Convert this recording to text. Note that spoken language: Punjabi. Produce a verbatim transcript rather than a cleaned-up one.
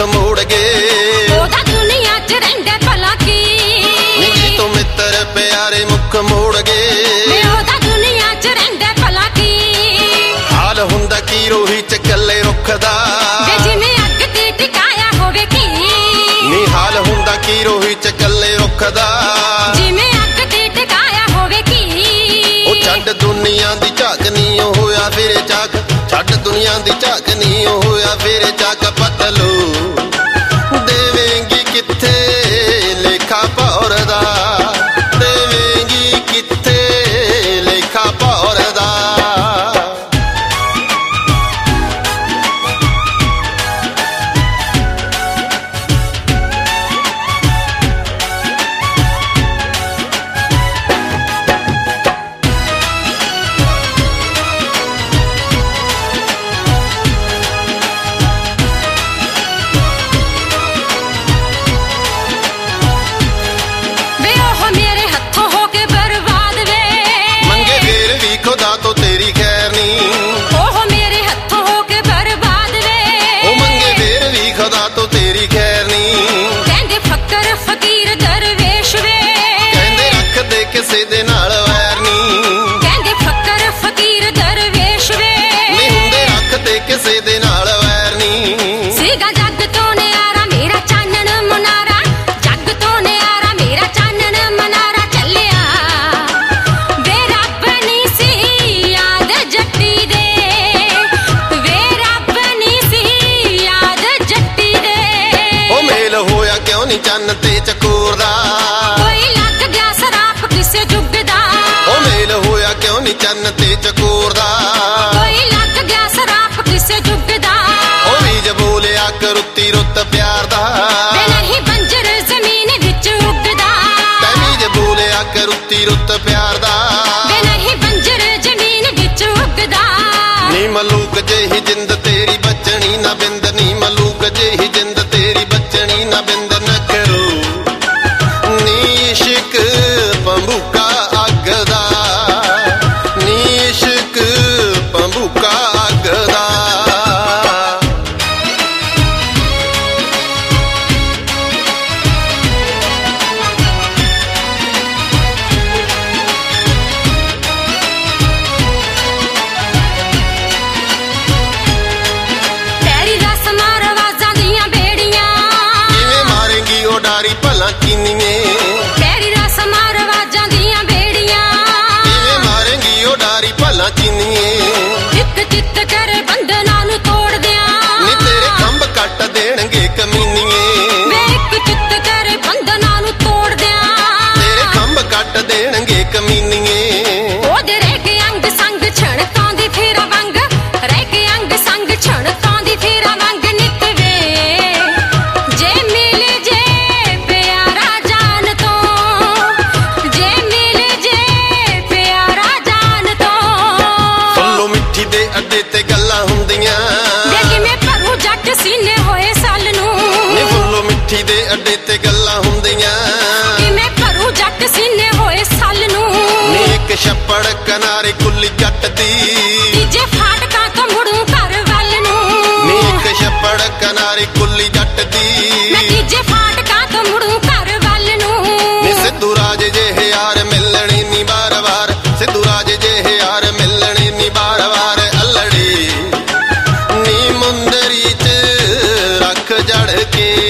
मोड़ गए ओदा दुनिया च रहिंदा भला की नी जी तो मित्र प्यारे मुख मोड़ गए ओदा दुनिया च रहिंदा भला की हाल हुंदा की रोही च कल्ले रुख दा जिवें अग ते टिकाया होवे की नी हाल हुंदा की रोही च कल्ले रुख दा जिवें अग ते टिकाया होवे की ओ छड्ड दुनिया दी झाक नी होया फिरे झाक छड्ड दुनिया दी झाक नी होया फिरे झाक पतलू देवेंगी किथे लेखा पौर दा देवेंगी किथे लेखा पौर दा ਕਿਸੇ ਦੇ ਨਾਲ ਵੈਰ ਨੀ ਕਹਿੰਦੇ ਫਕਰ ਫਕੀਰ ਦਰਵੇਸ਼ ਵੇ ਨਹੀਂ ਹੁੰਦੇ ਰੱਖਦੇ ਕਿਸੇ ਦੇ ਨਾਲ ਵੈਰ ਨੀ ਸੀਗਾ ਜੱਗ ਤੋਂ ਨਿਆਰਾ ਮੇਰਾ ਚਾਨਣ ਮਨਾਰਾ ਜੱਗ ਤੋਂ ਨਿਆਰਾ ਮੇਰਾ ਚਾਨਣ ਮਨਾਰਾ ਚੱਲਿਆ ਵੇ ਰੱਬ ਨੀ ਸੀ ਯਾਦ ਜੱਟੀ ਦੇ ਵੇ ਰੱਬ ਨੀ ਸੀ ਯਾਦ ਜੱਟੀ ਦੇ ਉਹ ਮੇਲ ਹੋਇਆ ਕਿਉਂ ਨਹੀਂ ਚੰਨ ਤੇ ਚਕੋਰ ਦਾ क्यों नी चन्न ते चकोर दा कोई लग गया सराप किसे जुग दा ओ बीज बोलिया करुत्ती रुत प्यार दा वे नहीं बंजर जमीन विच उगदा ते बीज बोलिया करुत्ती रुत प्यार दा वे नहीं बंजर जमीन विच उगदा नी मलूक जेही जिंद तेरी बचनी ना बिंद नी मलूक जेही जिंद तेरी बचनी ना बिंद न करो नी इश्क पंबूका अग दा ਪੈਰੀ ਰਸ ਮਾਰ ਵਾਜਾਂ ਦੀਆਂ ਬੇੜੀਆਂ ਕਿਵੇਂ ਮਾਰੇਂਗੀ ਉਹ ਡਾਰੀ ਭਲਾ ਚੀਨੀਏ ਚਿੱਤ ਚਿੱਤ ਕਰ ਬੰਧਨਾਂ ਨੂੰ ਤੋੜ ਦਿਆਂ ਨੀ ਤੇਰੇ ਖੰਭ ਕੱਟ ਦੇਣਗੇ ਕਮੀਨੀਏ ਵੇ ਇੱਕ ਚਿੱਤ ਕਰ ਬੰਧਨਾਂ ਨੂੰ ਤੋੜ ਦਿਆਂ ਤੇਰੇ ਖੰਭ ਕੱਟ ਦੇਣਗੇ ਕਮੀਨੀਏ ਉਹਦੇ ਰਹਿ ਕੇ ਅੰਗ ਸੰਗ ਛਣਕਾਂ ਦੀ ਫੇਰਾ ਵੰਗ ਰਹਿ ਕੇ ਅੰਗ ਸੰਗ ਛਣਕਾਂ ਦੀ ਫੇਰਾ ਵੰਗ ਨਿਤ ਵੇ ਜੇ ਮਿਲ ਜੇ ਅੱਡੇ ਤੇ ਗੱਲਾਂ ਹੁੰਦੀਆਂ ਵੇ ਕਿਵੇਂ ਭਰੂ ਜੱਟ ਸੀਨੇ ਹੋਏ ਸੱਲ ਨੂੰ ਨੀ ਫੁੱਲੋ ਮਿੱਠੀ ਦੇ ਅੱਡੇ ਤੇ ਗੱਲਾਂ ਹੁੰਦੀਆਂ ਕਿਵੇਂ ਭਰੂ ਜੱਟ ਸੀਨੇ ਹੋਏ ਸੱਲ ਨੂੰ ਨੀ ਇੱਕ ਛੱਪੜ ਕਿਨਾਰੇ ਕੁੱਲੀ ਜੱਟ ਦੀ ਤੀਜੇ ਫਾਟਕਾਂ ਤੋਂ ਮੁੜੂ ਘਰ ਵੱਲ ਨੂੰ ਨੀ ਇੱਕ ਛੱਪੜ ਕਿਨਾਰੇ ਕੁੱਲੀ ਜੱਟ ਦੀ ਮੈਂ ਤੀਜੇ ਫਾਟਕਾਂ ਤੋਂ ਮੁੜੂ ਘਰ ਵੱਲ ਨੂੰ ਨੀ ਸਿੱਧੂ ਰਾਜ ਜਿਹੇ ਯਾਰ ਮਿਲਣੇ ਨੀ ਬਾਰ ਬਾਰ ਸਿੱਧੂ ਰਾਜ ਜਿਹੇ ਯਾਰ ਮਿਲਣੇ ਨੀ ਬਾਰ ਬਾਰ नी मुंदरी च रख जड़ के